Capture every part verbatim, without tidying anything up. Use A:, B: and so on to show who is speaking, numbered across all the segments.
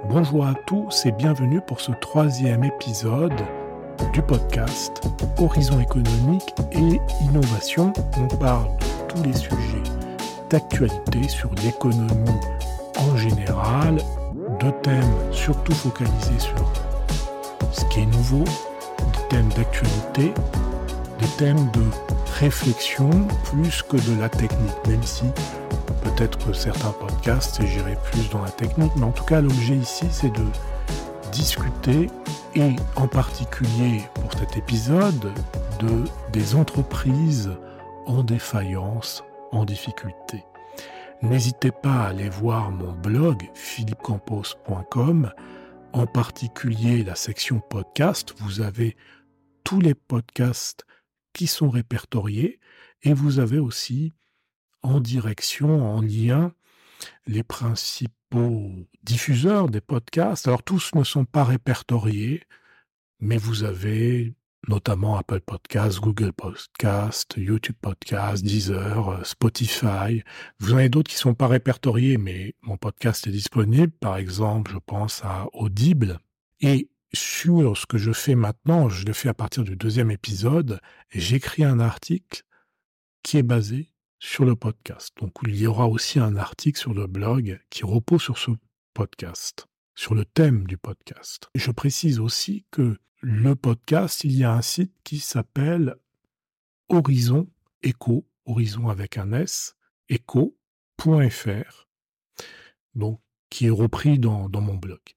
A: Bonjour à tous et bienvenue pour ce troisième épisode du podcast Horizon économique et innovation. On parle de tous les sujets d'actualité sur l'économie en général, de thèmes surtout focalisés sur ce qui est nouveau, des thèmes d'actualité, des thèmes de réflexion plus que de la technique, même si peut-être que certains podcasts, j'irai plus dans la technique, mais en tout cas, l'objet ici, c'est de discuter, et en particulier pour cet épisode, de, des entreprises en défaillance, en difficulté. N'hésitez pas à aller voir mon blog, philippe campos point com, en particulier la section podcast. Vous avez tous les podcasts qui sont répertoriés, et vous avez aussi en direction, en lien, les principaux diffuseurs des podcasts. Alors tous ne sont pas répertoriés, mais vous avez notamment Apple Podcasts, Google Podcasts, YouTube Podcasts, Deezer, Spotify. Vous en avez d'autres qui ne sont pas répertoriés, mais mon podcast est disponible. Par exemple, je pense à Audible. Et sur ce que je fais maintenant, je le fais à partir du deuxième épisode, j'écris un article qui est basé sur le podcast. Donc, il y aura aussi un article sur le blog qui repose sur ce podcast, sur le thème du podcast. Je précise aussi que le podcast, il y a un site qui s'appelle Horizon Eco, Horizon avec un S, eco point f r, donc qui est repris dans, dans mon blog.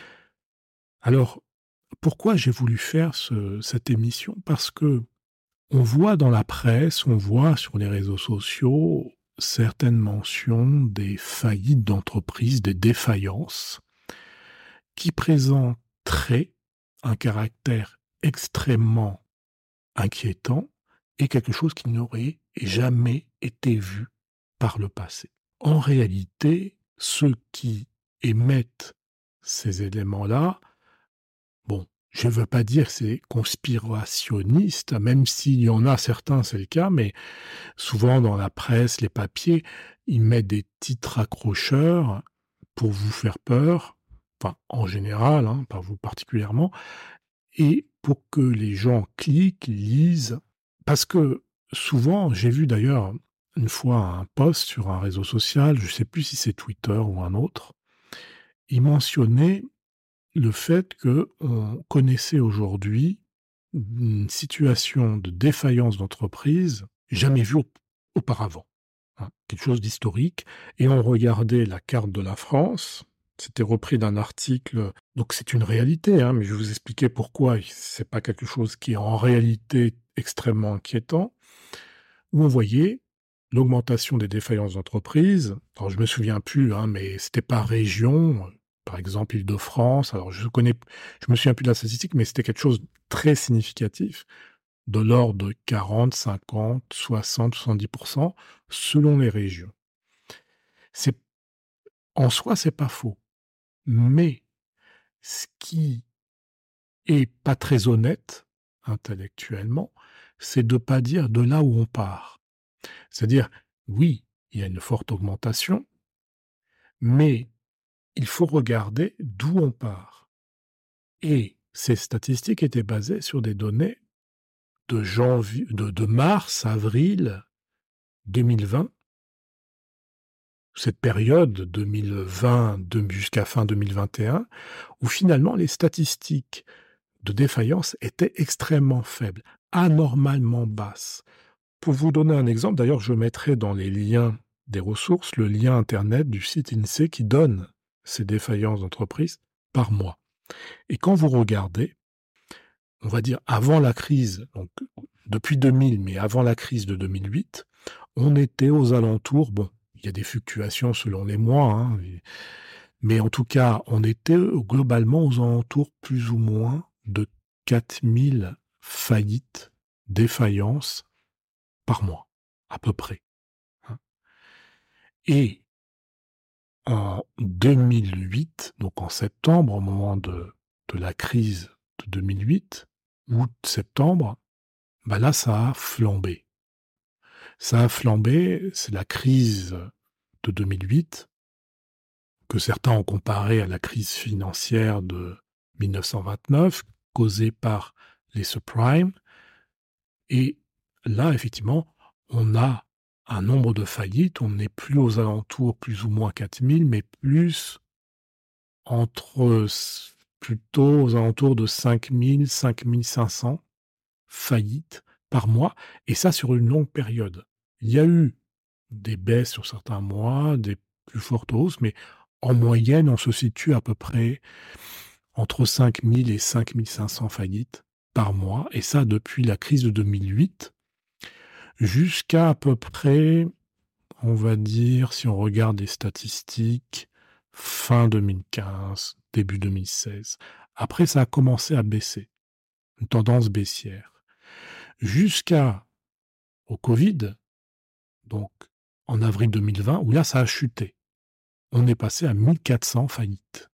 A: Alors, pourquoi j'ai voulu faire ce, cette émission ? Parce que on voit dans la presse, on voit sur les réseaux sociaux certaines mentions des faillites d'entreprises, des défaillances, qui présenteraient un caractère extrêmement inquiétant et quelque chose qui n'aurait jamais été vu par le passé. En réalité, ceux qui émettent ces éléments-là, bon, je ne veux pas dire que c'est conspirationniste, même s'il y en a certains, c'est le cas, mais souvent dans la presse, les papiers, ils mettent des titres accrocheurs pour vous faire peur, enfin en général, hein, pas vous particulièrement, et pour que les gens cliquent, lisent, parce que souvent, j'ai vu d'ailleurs une fois un post sur un réseau social, je ne sais plus si c'est Twitter ou un autre, il mentionnait le fait qu'on connaissait aujourd'hui une situation de défaillance d'entreprise jamais vue auparavant, hein, quelque chose d'historique, et on regardait la carte de la France, c'était repris d'un article, donc c'est une réalité, hein, mais je vais vous expliquer pourquoi c'est pas quelque chose qui est en réalité extrêmement inquiétant, où on voyait l'augmentation des défaillances d'entreprises. Alors je me souviens plus, hein, mais c'était par région. Par exemple, Île-de-France, alors je connais, je me souviens plus de la statistique, mais c'était quelque chose de très significatif, de l'ordre de quarante, cinquante, soixante, soixante-dix pour cent selon les régions. C'est, en soi, c'est pas faux. Mais ce qui est pas très honnête, intellectuellement, c'est de pas dire de là où on part. C'est-à-dire, oui, il y a une forte augmentation, mais il faut regarder d'où on part. Et ces statistiques étaient basées sur des données de, janvier, de, de mars, avril deux mille vingt, cette période deux mille vingt de, jusqu'à fin deux mille vingt et un, où finalement les statistiques de défaillance étaient extrêmement faibles, anormalement basses. Pour vous donner un exemple, d'ailleurs je mettrai dans les liens des ressources le lien internet du site INSEE qui donne ces défaillances d'entreprise par mois. Et quand vous regardez, on va dire avant la crise, donc depuis deux mille, mais avant la crise de deux mille huit, on était aux alentours, bon, il y a des fluctuations selon les mois, hein, mais en tout cas, on était globalement aux alentours plus ou moins de quatre mille faillites, défaillances par mois, à peu près. Hein. Et en deux mille huit, donc en septembre, au moment de, de la crise de deux mille huit, août-septembre, bah là, ça a flambé. Ça a flambé, c'est la crise de deux mille huit, que certains ont comparé à la crise financière de mille neuf cent vingt-neuf, causée par les subprimes. Et là, effectivement, on a un nombre de faillites, on n'est plus aux alentours plus ou moins quatre mille, mais plus entre plutôt aux alentours de cinq mille, cinq mille cinq cents faillites par mois, et ça sur une longue période. Il y a eu des baisses sur certains mois, des plus fortes hausses, mais en moyenne, on se situe à peu près entre cinq mille et cinq mille cinq cents faillites par mois, et ça depuis la crise de deux mille huit jusqu'à à peu près, on va dire, si on regarde les statistiques, fin deux mille quinze, début deux mille seize. Après, ça a commencé à baisser, une tendance baissière. Jusqu'à au Covid, donc en avril deux mille vingt, où là, ça a chuté. On est passé à mille quatre cents faillites.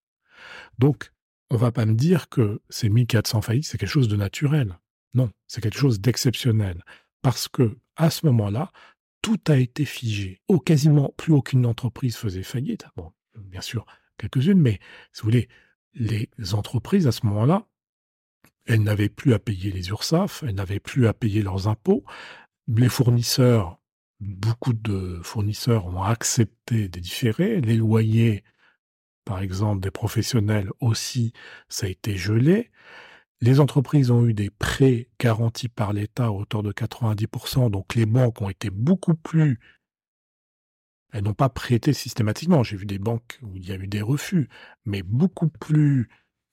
A: Donc, on va pas me dire que ces mille quatre cents faillites, c'est quelque chose de naturel. Non, c'est quelque chose d'exceptionnel. Parce que à ce moment-là, tout a été figé. Oh, quasiment plus aucune entreprise faisait faillite. Bon, bien sûr, quelques-unes, mais si vous voulez, les entreprises à ce moment-là, elles n'avaient plus à payer les URSSAF, elles n'avaient plus à payer leurs impôts. Les fournisseurs, beaucoup de fournisseurs ont accepté des différés. Les loyers, par exemple, des professionnels aussi, ça a été gelé. Les entreprises ont eu des prêts garantis par l'État à hauteur de quatre-vingt-dix pour cent, donc les banques ont été beaucoup plus... Elles n'ont pas prêté systématiquement, j'ai vu des banques où il y a eu des refus, mais beaucoup plus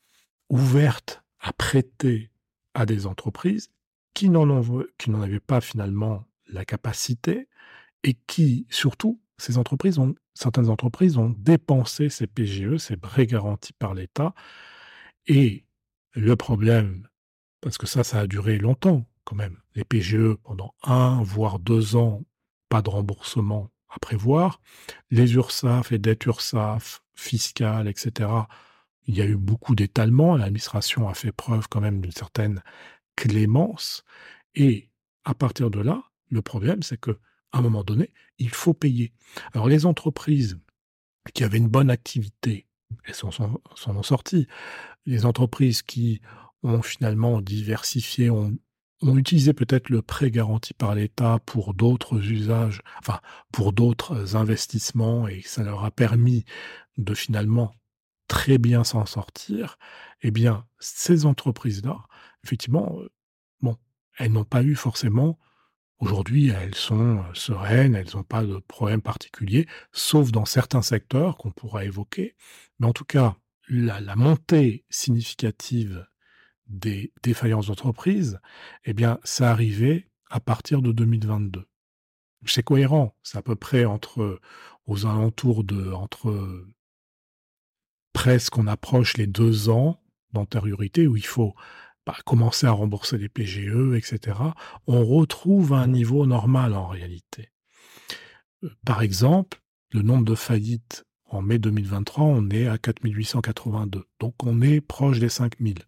A: ouvertes à prêter à des entreprises qui n'en ont, qui n'en avaient pas finalement la capacité et qui, surtout, ces entreprises ont, certaines entreprises ont dépensé ces P G E, ces prêts garantis par l'État, et le problème, parce que ça, ça a duré longtemps quand même, les P G E pendant un, voire deux ans, pas de remboursement à prévoir, les URSSAF, les dettes URSSAF, fiscales, et cetera, il y a eu beaucoup d'étalement, l'administration a fait preuve quand même d'une certaine clémence, et à partir de là, le problème, c'est que à un moment donné, il faut payer. Alors les entreprises qui avaient une bonne activité, elles s'en sont, sont sorties. Les entreprises qui ont finalement diversifié, ont, ont utilisé peut-être le prêt garanti par l'État pour d'autres usages, enfin pour d'autres investissements, et ça leur a permis de finalement très bien s'en sortir, eh bien, ces entreprises-là, effectivement, euh, bon, elles n'ont pas eu forcément... Aujourd'hui, elles sont sereines, elles n'ont pas de problème particulier, sauf dans certains secteurs qu'on pourra évoquer. Mais en tout cas, la, la montée significative des défaillances d'entreprises, eh bien, ça arrivait à partir de deux mille vingt-deux. C'est cohérent, c'est à peu près entre, aux alentours de, entre presque on approche les deux ans d'antériorité où il faut bah, commencer à rembourser les P G E, et cetera, on retrouve un niveau normal en réalité. Par exemple, le nombre de faillites en mai deux mille vingt-trois, on est à quatre mille huit cent quatre-vingt-deux, donc on est proche des cinq mille.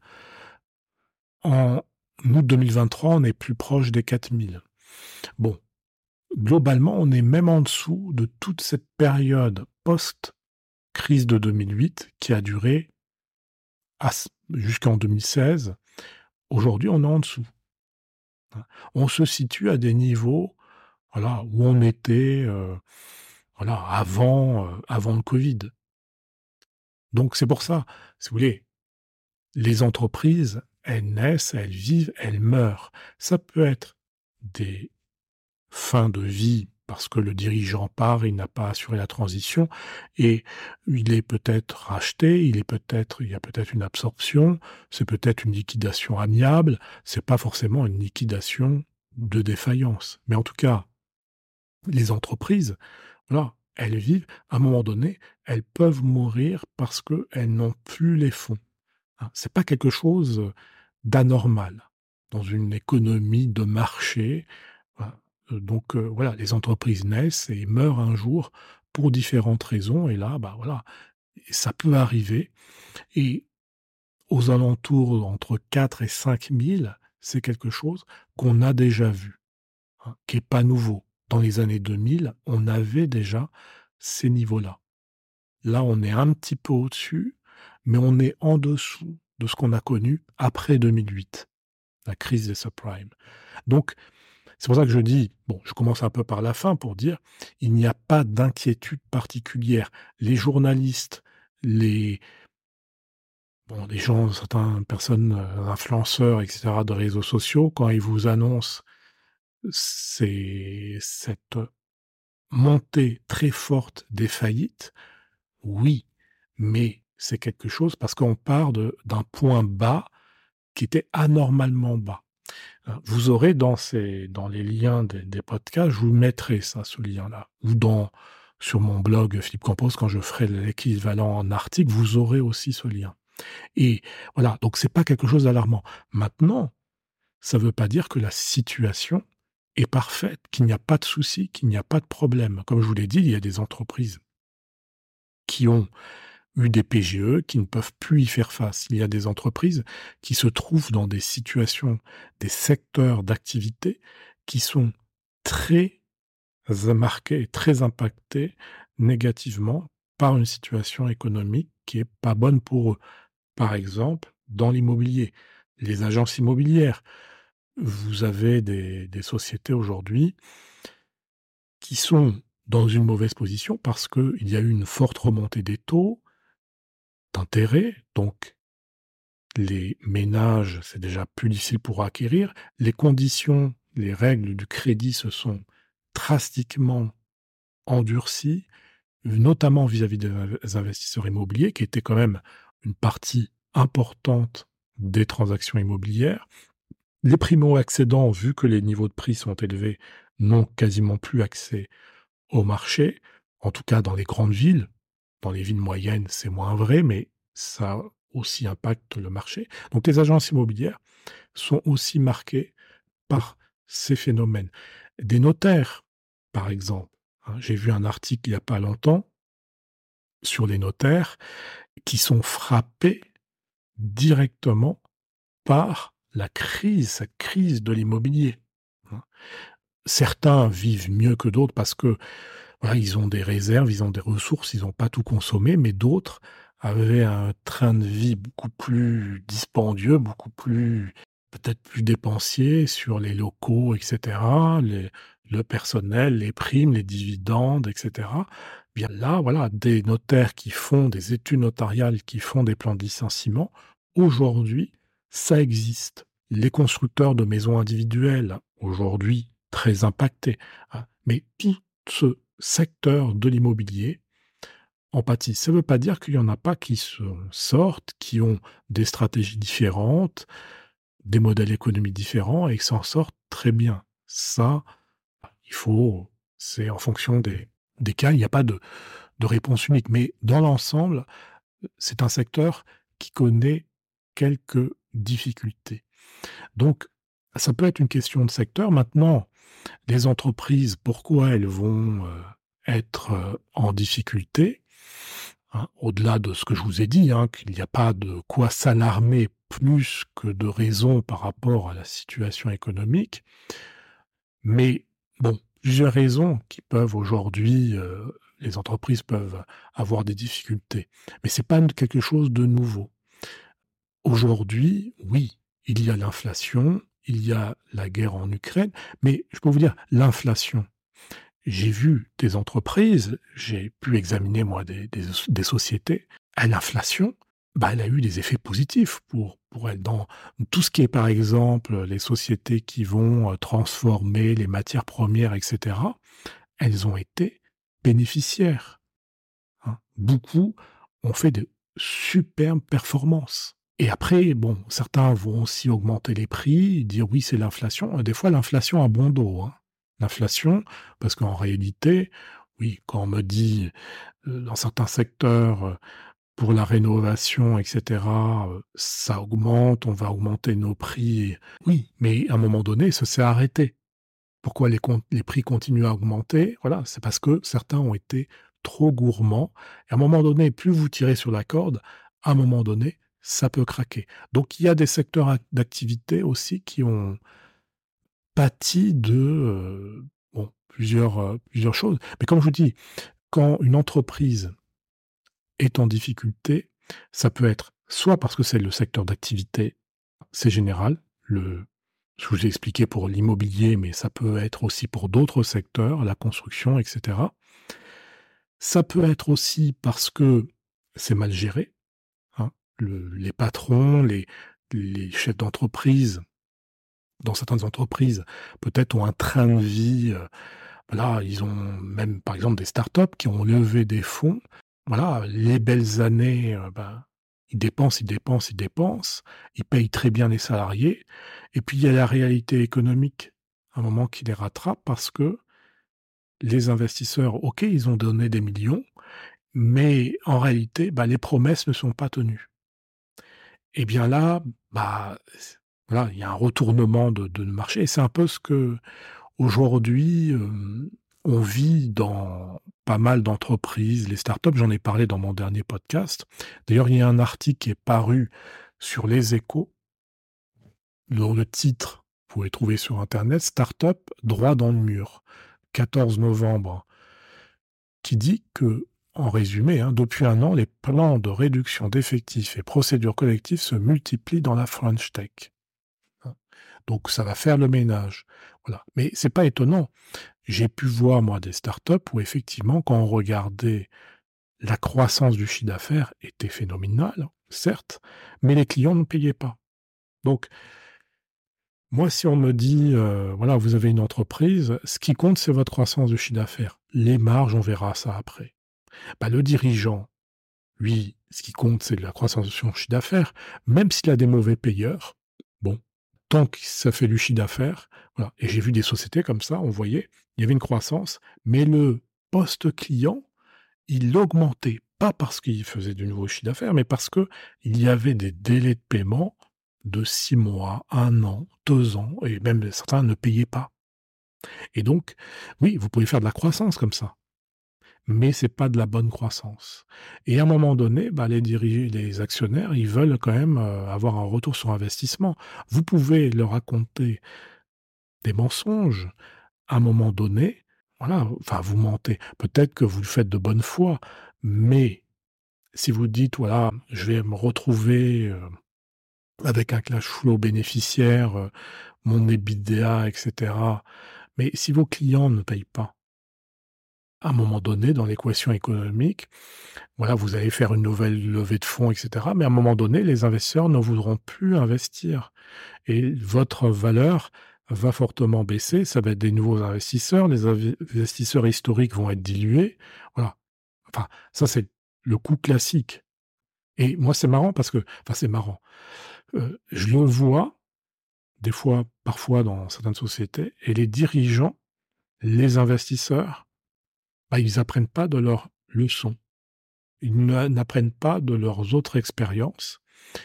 A: En août deux mille vingt-trois, on est plus proche des quatre mille. Bon, globalement, on est même en dessous de toute cette période post-crise de deux mille huit qui a duré jusqu'en deux mille seize. Aujourd'hui, on est en dessous. On se situe à des niveaux, voilà, où on était euh, voilà, avant, euh, avant le Covid. Donc c'est pour ça, si vous voulez, les entreprises, elles naissent, elles vivent, elles meurent. Ça peut être des fins de vie parce que le dirigeant part, il n'a pas assuré la transition, et il est peut-être racheté, il est peut-être, il y a peut-être une absorption, c'est peut-être une liquidation amiable, c'est pas forcément une liquidation de défaillance. Mais en tout cas, les entreprises, voilà, elles vivent, à un moment donné, elles peuvent mourir parce qu'elles n'ont plus les fonds. Hein, c'est pas quelque chose d'anormal dans une économie de marché. Voilà. Donc euh, voilà, les entreprises naissent et meurent un jour pour différentes raisons. Et là, bah voilà, ça peut arriver. Et aux alentours entre quatre et cinq mille, c'est quelque chose qu'on a déjà vu, hein, qui n'est pas nouveau. Dans les années deux mille, on avait déjà ces niveaux-là. Là, on est un petit peu au-dessus, mais on est en dessous de ce qu'on a connu après deux mille huit, la crise des subprimes. Donc, c'est pour ça que je dis, bon, je commence un peu par la fin pour dire, il n'y a pas d'inquiétude particulière. Les journalistes, les, bon, les gens, certaines personnes, euh, influenceurs, et cetera, de réseaux sociaux, quand ils vous annoncent c'est cette montée très forte des faillites, oui, mais c'est quelque chose parce qu'on part de d'un point bas qui était anormalement bas. Hein, vous aurez dans ces dans les liens des des podcasts, je vous mettrai ça, ce lien-là, ou dans sur mon blog Philippe Campos, quand je ferai l'équivalent en article, vous aurez aussi ce lien. Et voilà, donc c'est pas quelque chose d'alarmant. Maintenant, ça ne veut pas dire que la situation est parfaite, qu'il n'y a pas de souci, qu'il n'y a pas de problème. Comme je vous l'ai dit, il y a des entreprises qui ont eu des P G E qui ne peuvent plus y faire face. Il y a des entreprises qui se trouvent dans des situations, des secteurs d'activité qui sont très marqués, très impactés négativement par une situation économique qui est pas bonne pour eux. Par exemple, dans l'immobilier, les agences immobilières. Vous avez des des sociétés aujourd'hui qui sont dans une mauvaise position parce qu'il y a eu une forte remontée des taux d'intérêt, donc les ménages, c'est déjà plus difficile pour acquérir. Les conditions, les règles du crédit se sont drastiquement endurcies, notamment vis-à-vis des investisseurs immobiliers, qui étaient quand même une partie importante des transactions immobilières. Les primo-accédants, vu que les niveaux de prix sont élevés, n'ont quasiment plus accès au marché, en tout cas dans les grandes villes. Dans les villes moyennes, c'est moins vrai, mais ça aussi impacte le marché. Donc les agences immobilières sont aussi marquées par ces phénomènes. Des notaires, par exemple. Hein, j'ai vu un article il n'y a pas longtemps sur les notaires qui sont frappés directement par la crise, cette crise de l'immobilier. Hein. Certains vivent mieux que d'autres parce que voilà, ils ont des réserves, ils ont des ressources, ils n'ont pas tout consommé, mais d'autres avaient un train de vie beaucoup plus dispendieux, beaucoup plus peut-être plus dépensier sur les locaux, et cetera, les le personnel, les primes, les dividendes, et cetera. Bien là, voilà, des notaires qui font des études notariales, qui font des plans de licenciement, aujourd'hui, ça existe. Les constructeurs de maisons individuelles, aujourd'hui, très impactés, hein, mais tout ce secteur de l'immobilier en pâtit. Ça ne veut pas dire qu'il n'y en a pas qui se sortent, qui ont des stratégies différentes, des modèles économiques différents et qui s'en sortent très bien. Ça, il faut, c'est en fonction des, des cas, il n'y a pas de, de réponse unique. Mais dans l'ensemble, c'est un secteur qui connaît quelques difficultés. Donc, ça peut être une question de secteur. Maintenant, les entreprises, pourquoi elles vont euh, être euh, en difficulté, hein, au-delà de ce que je vous ai dit, hein, qu'il n'y a pas de quoi s'alarmer plus que de raison par rapport à la situation économique. Mais bon, plusieurs raisons qui peuvent aujourd'hui, euh, les entreprises peuvent avoir des difficultés. Mais c'est pas quelque chose de nouveau. Aujourd'hui, oui, il y a l'inflation, il y a la guerre en Ukraine, mais je peux vous dire, l'inflation, j'ai vu des entreprises, j'ai pu examiner moi des, des, des sociétés, à l'inflation, bah, elle a eu des effets positifs pour, pour elles. Dans tout ce qui est par exemple les sociétés qui vont euh, transformer les matières premières, et cetera, elles ont été bénéficiaires. Hein. Beaucoup ont fait de superbes performances. Et après, bon, certains vont aussi augmenter les prix, dire oui, c'est l'inflation. Des fois, l'inflation a bon dos. Hein. L'inflation, parce qu'en réalité, oui, quand on me dit euh, dans certains secteurs, euh, pour la rénovation, et cetera, euh, ça augmente, on va augmenter nos prix. Oui, mais à un moment donné, ça s'est arrêté. Pourquoi les, con- les prix continuent à augmenter? Voilà, c'est parce que certains ont été trop gourmands. Et à un moment donné, plus vous tirez sur la corde, à un moment donné, ça peut craquer. Donc il y a des secteurs ac- d'activité aussi qui ont pâti de euh, bon, plusieurs, euh, plusieurs choses. Mais comme je vous dis, quand une entreprise est en difficulté, ça peut être soit parce que c'est le secteur d'activité, c'est général, le je vous ai expliqué pour l'immobilier, mais ça peut être aussi pour d'autres secteurs, la construction, et cetera. Ça peut être aussi parce que c'est mal géré, hein. Le les patrons, les les chefs d'entreprise, dans certaines entreprises, peut-être ont un train de vie, heu, voilà, ils ont même, par exemple, des startups qui ont levé des fonds. Voilà, les belles années, heu, ben, ils dépensent, ils dépensent, ils dépensent, ils payent très bien les salariés et puis il y a la réalité économique, à un moment qui les rattrape parce que les investisseurs, OK, ils ont donné des millions, mais en réalité, bah, les promesses ne sont pas tenues. Et bien là, bah, c voilà, il y a un retournement de de marché et c'est un peu ce qu'aujourd'hui, hem, on vit dans pas mal d'entreprises, les startups, j'en ai parlé dans mon dernier podcast. D'ailleurs, il y a un article qui est paru sur Les Échos, dont le titre, vous pouvez trouver sur internet, «Start-up droit dans le mur», quatorze novembre, qui dit que, en résumé, hein, depuis un an, les plans de réduction d'effectifs et procédures collectives se multiplient dans la French Tech. Hein. Donc ça va faire le ménage. Voilà. Mais c'est pas étonnant. J'ai pu voir, moi, des startups où effectivement, quand on regardait la croissance du chiffre d'affaires était phénoménale, certes, mais les clients ne payaient pas. Donc, moi, si on me dit, heu, voilà, vous avez une entreprise, ce qui compte, c'est votre croissance de chiffre d'affaires. Les marges, on verra ça après. Bah, le dirigeant, lui, ce qui compte, c'est la croissance de son chiffre d'affaires, même s'il a des mauvais payeurs. Bon, tant que ça fait du chiffre d'affaires, voilà. Et j'ai vu des sociétés comme ça, on voyait, il y avait une croissance, mais le poste client, il augmentait. Pas parce qu'il faisait du nouveau chiffre d'affaires, mais parce que il y avait des délais de paiement de six mois, un an, deux ans, et même certains ne payaient pas. Et donc, oui, vous pouvez faire de la croissance comme ça, mais c'est pas de la bonne croissance. Et à un moment donné, bah, les dirige les actionnaires, ils veulent quand même, heu, avoir un retour sur investissement. Vous pouvez leur raconter des mensonges, à un moment donné, voilà, enfin vous mentez. Peut-être que vous le faites de bonne foi, mais si vous dites: «Voilà, je vais me retrouver, heu, avec un cash flow bénéficiaire, heu, mon EBITDA et cetera», mais si vos clients ne payent pas, à un moment donné, dans l'équation économique, voilà, vous allez faire une nouvelle levée de fonds et cetera, mais à un moment donné, les investisseurs ne voudront plus investir et votre valeur va fortement baisser. Ça va être des nouveaux investisseurs, les inve investisseurs historiques vont être dilués. Voilà. Enfin, ça, c'est le coût classique et moi, c'est marrant parce que enfin, c'est marrant, heu, je le vois des fois, parfois dans certaines sociétés et les dirigeants, les investisseurs, bah, ils apprennent pas de leurs leçons. Ils n'a n'apprennent pas de leurs autres expériences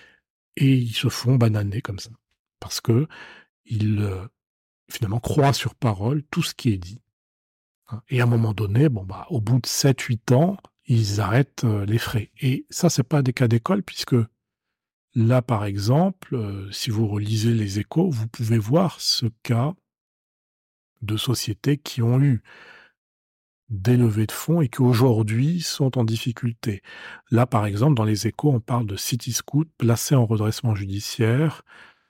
A: et ils se font bananer comme ça. Parce qu'ils, heu, finalement croient sur parole tout ce qui est dit, hein et à un moment donné, bon, bah, au bout de sept huit ans, ils arrêtent, heu, les frais et ça, c'est pas des cas d'école puisque là, par exemple, heu, si vous relisez Les Échos, vous pouvez voir ce cas de sociétés qui ont eu des levées de fonds et qui aujourd'hui sont en difficulté. Là, par exemple, dans Les Échos, on parle de Cityscoot placé en redressement judiciaire,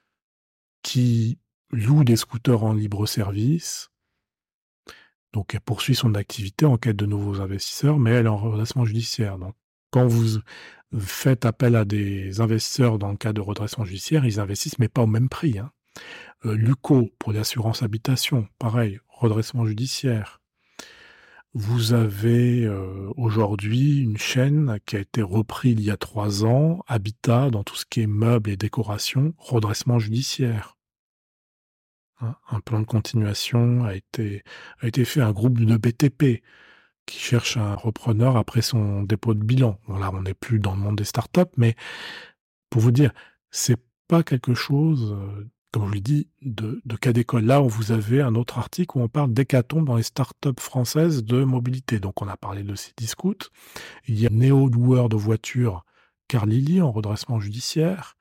A: qui loue des scooters en libre service. Donc elle poursuit son activité en quête de nouveaux investisseurs, mais elle est en redressement judiciaire. Donc quand vous faites appel à des investisseurs dans le cadre de redressement judiciaire, ils investissent, mais pas au même prix, hein. Heu, Luco pour l'assurance habitation, pareil, redressement judiciaire. Vous avez, heu, aujourd'hui une chaîne qui a été reprise il y a trois ans, Habitat, dans tout ce qui est meubles et décoration, redressement judiciaire. Hein. Un plan de continuation a été a été fait, un groupe de B T P qui cherche un repreneur après son dépôt de bilan. Bon là, on n'est plus dans le monde des startups, mais pour vous dire, c'est pas quelque chose, heu, comme je l'ai dit, de de cas d'école. Là où vous avez un autre article où on parle d'hécatombe dans les startups françaises de mobilité. Donc on a parlé de Cdiscount. Il y a néo-loueur de voitures Carlili en redressement judiciaire.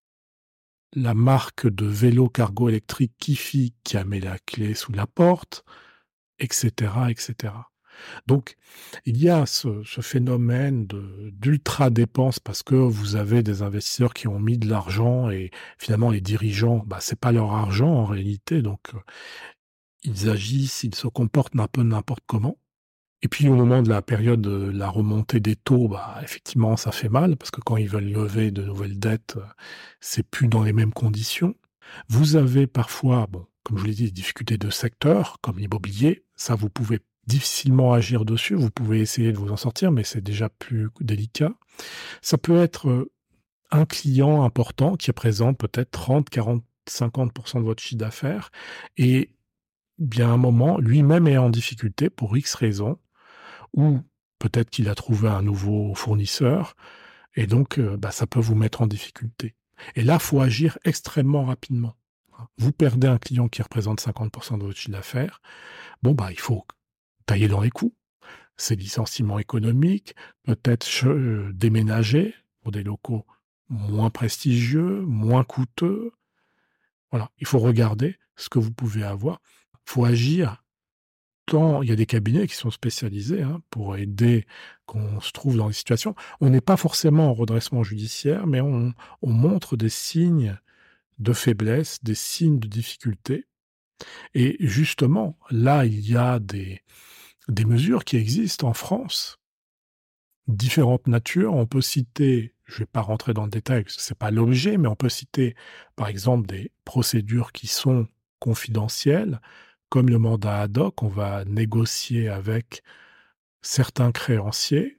A: La marque de vélo cargo électrique Kifi qui a mis la clé sous la porte, et cetera, et cetera. Donc, il y a ce, ce phénomène de, d'ultra-dépense parce que vous avez des investisseurs qui ont mis de l'argent et finalement les dirigeants, bah, c'est pas leur argent en réalité, donc euh, ils agissent, ils se comportent un peu n'importe comment. Et puis au moment de la période de la remontée des taux, bah, effectivement, ça fait mal parce que quand ils veulent lever de nouvelles dettes, euh, c'est plus dans les mêmes conditions. Vous avez parfois, bon, comme je vous l'ai dit, des difficultés de secteur, comme l'immobilier. Ça, vous pouvez difficilement agir dessus. Vous pouvez essayer de vous en sortir, mais c'est déjà plus délicat. Ça peut être euh, un client important qui représente peut-être trente, quarante, cinquante pour cent de votre chiffre d'affaires et bien à un moment, lui-même est en difficulté pour X raisons, ou peut-être qu'il a trouvé un nouveau fournisseur, et donc euh, bah, ça peut vous mettre en difficulté. Et là, il faut agir extrêmement rapidement. Vous perdez un client qui représente cinquante pour cent de votre chiffre d'affaires, bon, bah, il faut tailler dans les coûts. C'est licenciements économiques, peut-être euh, déménager pour des locaux moins prestigieux, moins coûteux. Voilà, il faut regarder ce que vous pouvez avoir. Il faut agir. Tant il y a des cabinets qui sont spécialisés hein, pour aider quand on se trouve dans des situations. On n'est pas forcément en redressement judiciaire, mais on, on montre des signes de faiblesse, des signes de difficulté. Et justement, là, il y a des, des mesures qui existent en France, différentes natures. On peut citer, je ne vais pas rentrer dans le détail, parce que ce n'est pas l'objet, mais on peut citer, par exemple, des procédures qui sont confidentielles, comme le mandat ad hoc. On va négocier avec certains créanciers,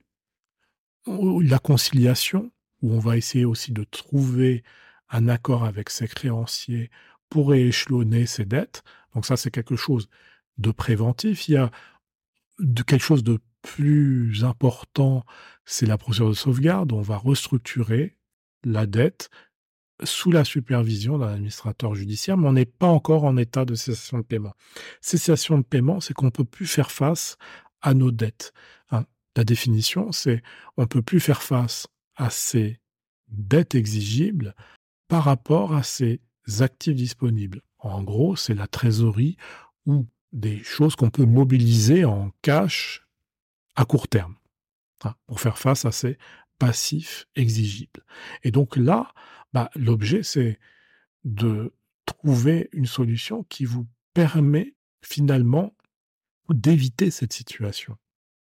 A: ou la conciliation, où on va essayer aussi de trouver un accord avec ses créanciers pour échelonner ses dettes. Donc ça, c'est quelque chose de préventif. Il y a de quelque chose de plus important, c'est la procédure de sauvegarde. On va restructurer la dette sous la supervision d'un administrateur judiciaire, mais on n'est pas encore en état de cessation de paiement. Cessation de paiement, c'est qu'on ne peut plus faire face à nos dettes. Hein. La définition, c'est on ne peut plus faire face à ces dettes exigibles par rapport à ces actifs disponibles. En gros, c'est la trésorerie ou des choses qu'on peut mobiliser en cash à court terme hein, pour faire face à ces passifs exigibles. Et donc là, bah, l'objet, c'est de trouver une solution qui vous permet finalement d'éviter cette situation.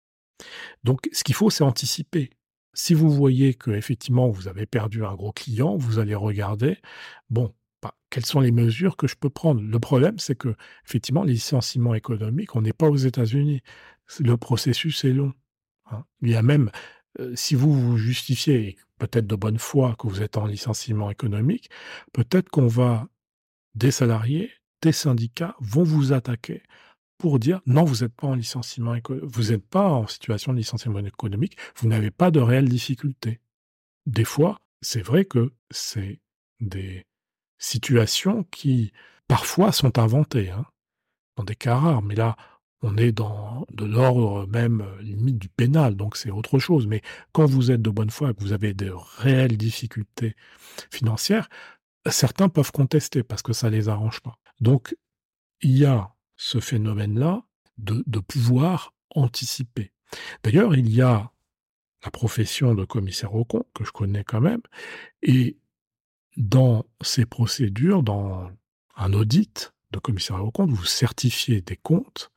A: Donc, ce qu'il faut, c'est anticiper. Si vous voyez que effectivement vous avez perdu un gros client, vous allez regarder, bon, bah, quelles sont les mesures que je peux prendre. Le problème, c'est que effectivement, les licenciements économiques, on n'est pas aux États-Unis. Le processus est long. Hein. Il y a même, euh, si vous vous justifiez, peut-être de bonne foi, que vous êtes en licenciement économique, peut-être qu'on va, des salariés, des syndicats vont vous attaquer pour dire non, vous n'êtes pas en licenciement éco- vous n'êtes pas en situation de licenciement économique, vous n'avez pas de réelles difficultés. Des fois, c'est vrai que c'est des situations qui parfois sont inventées, hein, dans des cas rares, mais là, on est dans de l'ordre même euh, limite du pénal, donc c'est autre chose. Mais quand vous êtes de bonne foi et que vous avez de réelles difficultés financières, certains peuvent contester parce que ça ne les arrange pas. Donc, il y a ce phénomène-là de, de pouvoir anticiper. D'ailleurs, il y a la profession de commissaire aux comptes, que je connais quand même, et dans ces procédures, dans un audit de commissaire aux comptes, vous certifiez des comptes,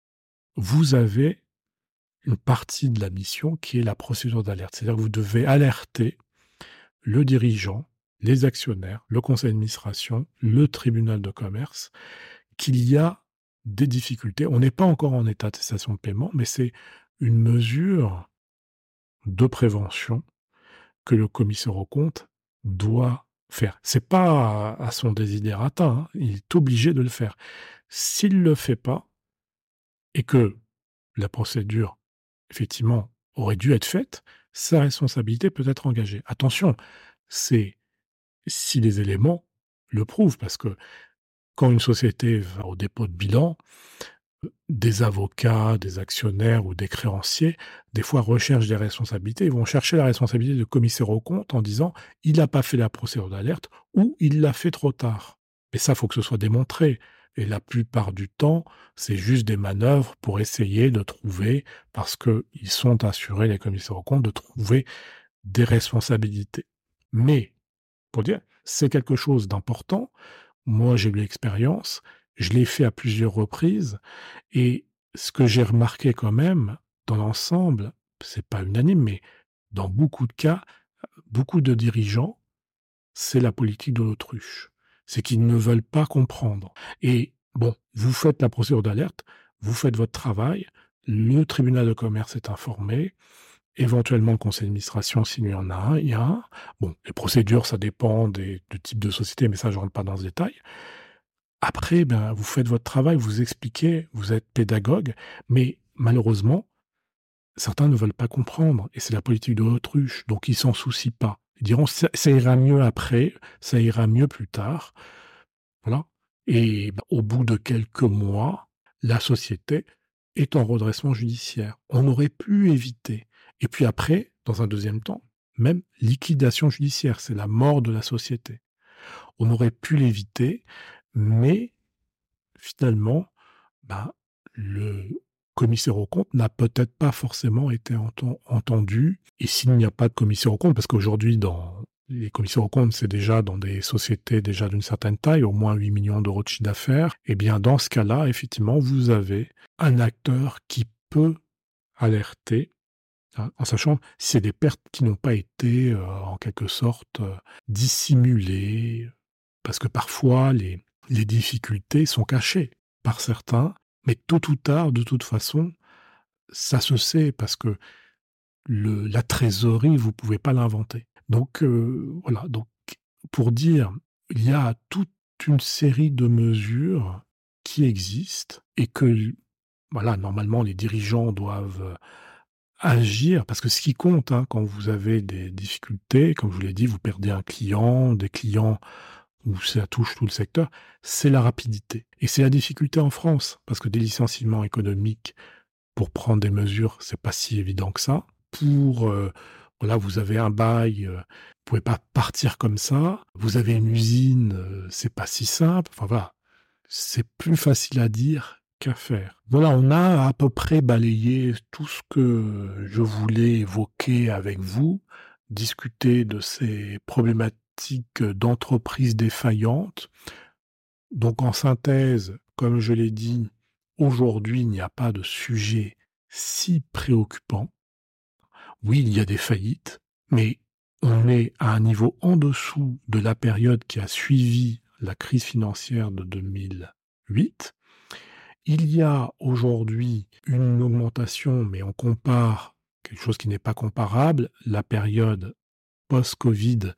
A: vous avez une partie de la mission qui est la procédure d'alerte. C'est-à-dire que vous devez alerter le dirigeant, les actionnaires, le conseil d'administration, le tribunal de commerce, qu'il y a des difficultés. On n'est pas encore en état de cessation de paiement, mais c'est une mesure de prévention que le commissaire aux comptes doit faire. C'est pas à, à son desiderata, hein, il est obligé de le faire. S'il ne le fait pas, et que la procédure, effectivement, aurait dû être faite, sa responsabilité peut être engagée. Attention, c'est si les éléments le prouvent, parce que quand une société va au dépôt de bilan, des avocats, des actionnaires ou des créanciers, des fois recherchent des responsabilités. Ils vont chercher la responsabilité de commissaire aux comptes en disant « il n'a pas fait la procédure d'alerte » ou « il l'a fait trop tard ». Mais ça, il faut que ce soit démontré. Et la plupart du temps, c'est juste des manœuvres pour essayer de trouver, parce qu'ils sont assurés, les commissaires aux comptes, de trouver des responsabilités. Mais, pour dire, c'est quelque chose d'important. Moi, j'ai eu l'expérience, je l'ai fait à plusieurs reprises, et ce que j'ai remarqué quand même, dans l'ensemble, c'est pas unanime, mais dans beaucoup de cas, beaucoup de dirigeants, c'est la politique de l'autruche. C'est qu'ils ne veulent pas comprendre. Et bon, vous faites la procédure d'alerte, vous faites votre travail, le tribunal de commerce est informé, éventuellement le conseil d'administration s'il y en a un, il y a un. Bon, les procédures, ça dépend des, du type de société, mais ça, je ne rentre pas dans ce détail. Après, ben, vous faites votre travail, vous expliquez, vous êtes pédagogue, mais malheureusement, certains ne veulent pas comprendre, et c'est la politique de l'autruche, donc ils s'en soucient pas. Ils diront ça, ça ira mieux après, ça ira mieux plus tard, voilà. Et ben, au bout de quelques mois, la société est en redressement judiciaire. On aurait pu éviter. Et puis après, dans un deuxième temps, même liquidation judiciaire, c'est la mort de la société. On aurait pu l'éviter, mais finalement, ben, le commissaire aux comptes n'a peut-être pas forcément été enten- entendu. Et s'il n'y a pas de commissaire aux comptes, parce qu'aujourd'hui, dans les commissaires aux comptes, c'est déjà dans des sociétés déjà d'une certaine taille, au moins huit millions d'euros de chiffre d'affaires, et bien dans ce cas-là, effectivement, vous avez un acteur qui peut alerter, hein, en sachant si c'est des pertes qui n'ont pas été, euh, en quelque sorte, euh, dissimulées, parce que parfois, les, les difficultés sont cachées par certains, mais tôt ou tard, de toute façon, ça se sait, parce que le, la trésorerie, vous ne pouvez pas l'inventer. Donc, euh, voilà. Donc, pour dire, il y a toute une série de mesures qui existent et que, voilà, normalement, les dirigeants doivent agir, parce que ce qui compte, hein, quand vous avez des difficultés, comme je vous l'ai dit, vous perdez un client, des clients où ça touche tout le secteur, c'est la rapidité. Et c'est la difficulté en France, parce que des licenciements économiques, pour prendre des mesures, c'est pas si évident que ça. Pour, euh, voilà, vous avez un bail, euh, vous pouvez pas partir comme ça. Vous avez une usine, euh, c'est pas si simple. Enfin voilà, c'est plus facile à dire qu'à faire. Voilà, on a à peu près balayé tout ce que je voulais évoquer avec vous, discuter de ces problématiques d'entreprises défaillantes. Donc en synthèse, comme je l'ai dit, aujourd'hui, il n'y a pas de sujet si préoccupant. Oui, il y a des faillites, mais on est à un niveau en dessous de la période qui a suivi la crise financière de deux mille huit. Il y a aujourd'hui une augmentation, mais on compare quelque chose qui n'est pas comparable, la période post-Covid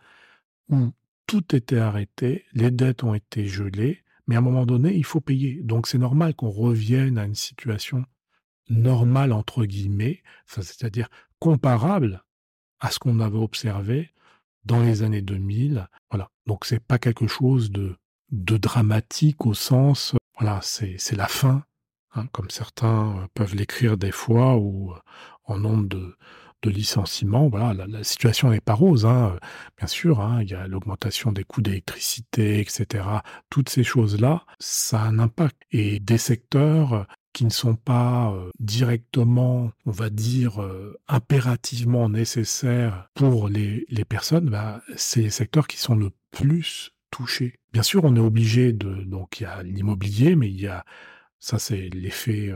A: où tout était arrêté, les dettes ont été gelées, mais à un moment donné, il faut payer. Donc c'est normal qu'on revienne à une situation normale, entre guillemets, enfin, c'est-à-dire comparable à ce qu'on avait observé dans les années deux mille. Voilà. Donc c'est pas quelque chose de, de dramatique au sens, voilà, c'est, c'est la fin, hein, comme certains peuvent l'écrire des fois, ou en nombre de, de licenciements. Voilà, la, la situation n'est pas rose, hein. Bien sûr, hein, il y a l'augmentation des coûts d'électricité, et cetera. Toutes ces choses-là, ça a un impact. Et des secteurs qui ne sont pas euh, directement, on va dire, euh, impérativement nécessaires pour les, les personnes, bah, c'est les secteurs qui sont le plus touchés. Bien sûr, on est obligé de... Donc, il y a l'immobilier, mais il y a... Ça, c'est l'effet... Euh,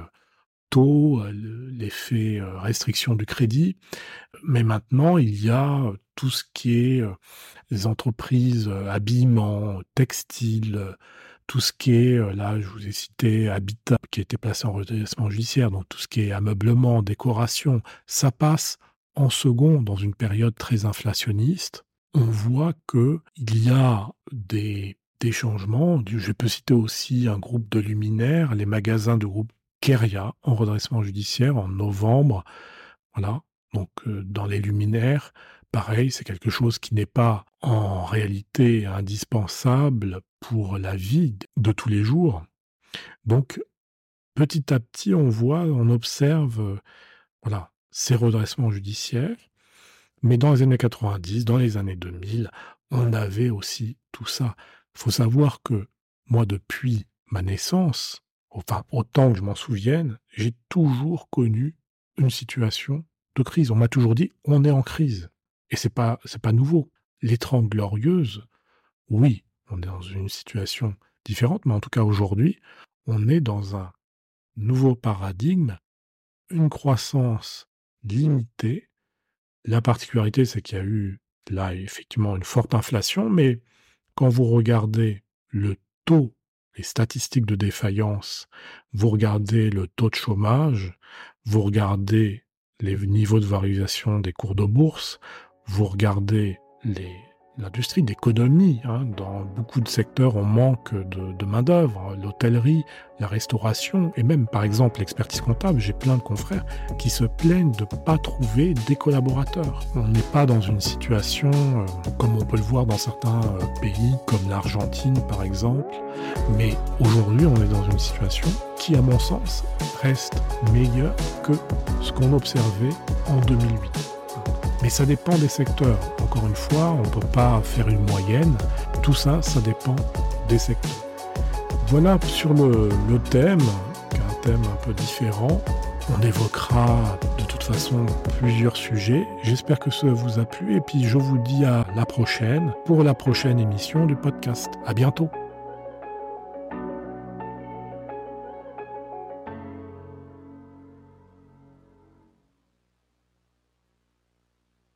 A: taux, l'effet restriction du crédit. Mais maintenant, il y a tout ce qui est les entreprises habillement, textile, tout ce qui est, là, je vous ai cité Habitat, qui a été placé en redressement judiciaire, donc tout ce qui est ameublement, décoration, ça passe en second dans une période très inflationniste. On voit qu'il y a des, des changements. Je peux citer aussi un groupe de luminaires, les magasins de groupe Keria en redressement judiciaire en novembre. Voilà. Donc, euh, dans les luminaires, pareil, c'est quelque chose qui n'est pas en réalité indispensable pour la vie de tous les jours. Donc, petit à petit, on voit, on observe, euh, voilà, ces redressements judiciaires. Mais dans les années quatre-vingt-dix, dans les années deux mille, on avait aussi tout ça. Il faut savoir que moi, depuis ma naissance, enfin autant que je m'en souvienne, j'ai toujours connu une situation de crise. On m'a toujours dit « on est en crise ». Et c'est pas, c'est pas nouveau. Les Trente Glorieuses, oui, on est dans une situation différente, mais en tout cas aujourd'hui, on est dans un nouveau paradigme, une croissance limitée. La particularité, c'est qu'il y a eu là effectivement une forte inflation, mais quand vous regardez le taux, les statistiques de défaillance, vous regardez le taux de chômage, vous regardez les niveaux de valorisation des cours de bourse, vous regardez les, l'industrie, l'économie. Hein, dans beaucoup de secteurs, on manque de, de main-d'œuvre, l'hôtellerie, la restauration, et même par exemple l'expertise comptable. J'ai plein de confrères qui se plaignent de ne pas trouver des collaborateurs. On n'est pas dans une situation euh, comme on peut le voir dans certains euh, pays, comme l'Argentine par exemple, mais aujourd'hui on est dans une situation qui, à mon sens, reste meilleure que ce qu'on observait en deux mille huit. Mais ça dépend des secteurs. Encore une fois, on ne peut pas faire une moyenne. Tout ça, ça dépend des secteurs. Voilà sur le, le thème, qui est un thème un peu différent. On évoquera de toute façon plusieurs sujets. J'espère que ça vous a plu et puis je vous dis à la prochaine pour la prochaine émission du podcast. À bientôt.